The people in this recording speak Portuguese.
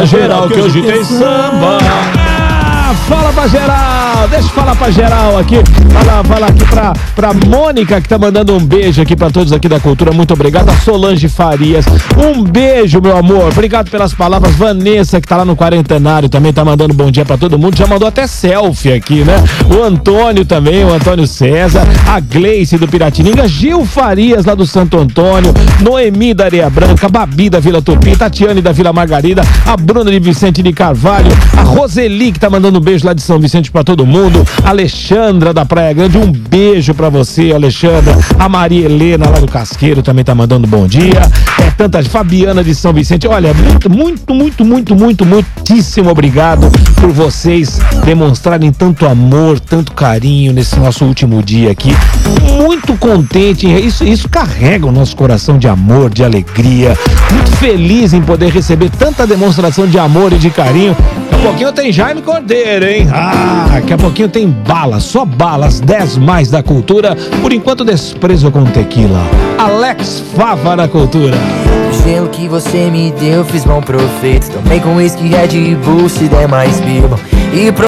pra geral que hoje tem samba. Fala pra geral, deixa eu falar pra geral aqui, falar aqui pra Mônica, que tá mandando um beijo aqui pra todos aqui da Cultura, muito obrigado. A Solange Farias, um beijo, meu amor, obrigado pelas palavras. Vanessa, que tá lá no quarentenário, também tá mandando bom dia pra todo mundo, já mandou até selfie aqui, né? O Antônio também, o Antônio César, a Gleice do Piratininga, Gil Farias lá do Santo Antônio, Noemi da Areia Branca, Babi da Vila Tupi, Tatiane da Vila Margarida, a Bruna de Vicente de Carvalho, a Roseli, que tá mandando um beijo lá de São Vicente pra todo mundo, a Alexandra da Praia Grande, um beijo pra você, Alexandra. A Maria Helena lá do Casqueiro também tá mandando bom dia. Tanta Fabiana de São Vicente, olha, muitíssimo obrigado por vocês demonstrarem tanto amor, tanto carinho nesse nosso último dia aqui. Muito contente, isso carrega o nosso coração de amor, de alegria. Muito feliz em poder receber tanta demonstração de amor e de carinho. Daqui a pouquinho tem Jaime Cordeiro, hein? Daqui a pouquinho tem bala, só balas, 10 mais da Cultura. Por enquanto, Desprezo com Tequila. Alex Fava na Cultura. O gelo que você me deu, fiz bom proveito. Tomei com uísque, Red Bull, se der mais bebo. E